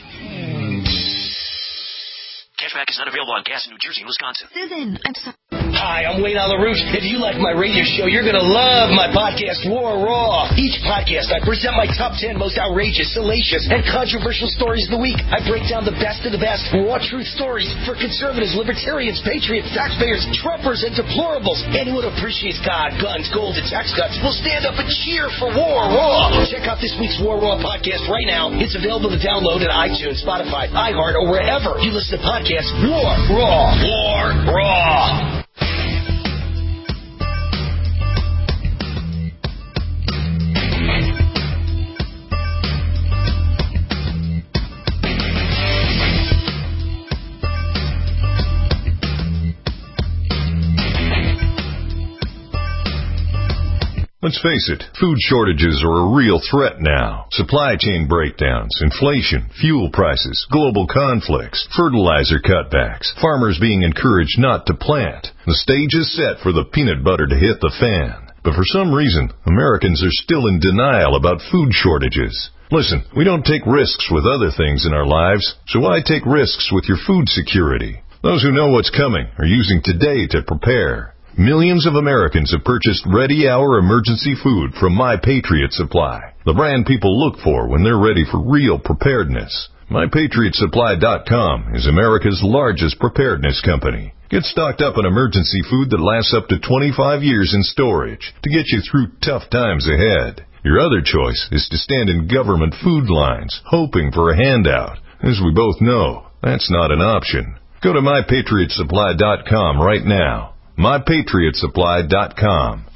Cashback is not available on gas in New Jersey and Wisconsin. Susan, I'm sorry. Hi, I'm Wayne on the Root. If you like my radio show, you're going to love my podcast, War Raw. Each podcast, I present my top 10 most outrageous, salacious, and controversial stories of the week. I break down the best of the best raw truth stories for conservatives, libertarians, patriots, taxpayers, Trumpers, and deplorables. Anyone who appreciates God, guns, gold, and tax cuts will stand up and cheer for War Raw. Check out this week's War Raw podcast right now. It's available to download at iTunes, Spotify, iHeart, or wherever you listen to podcasts. War Raw. War Raw. Let's face it, food shortages are a real threat now. Supply chain breakdowns, inflation, fuel prices, global conflicts, fertilizer cutbacks, farmers being encouraged not to plant. The stage is set for the peanut butter to hit the fan. But for some reason, Americans are still in denial about food shortages. Listen, we don't take risks with other things in our lives, so why take risks with your food security? Those who know what's coming are using today to prepare. Millions of Americans have purchased ready-hour emergency food from My Patriot Supply, the brand people look for when they're ready for real preparedness. MyPatriotSupply.com is America's largest preparedness company. Get stocked up on emergency food that lasts up to 25 years in storage to get you through tough times ahead. Your other choice is to stand in government food lines, hoping for a handout. As we both know, that's not an option. Go to MyPatriotSupply.com right now. MyPatriotSupply.com.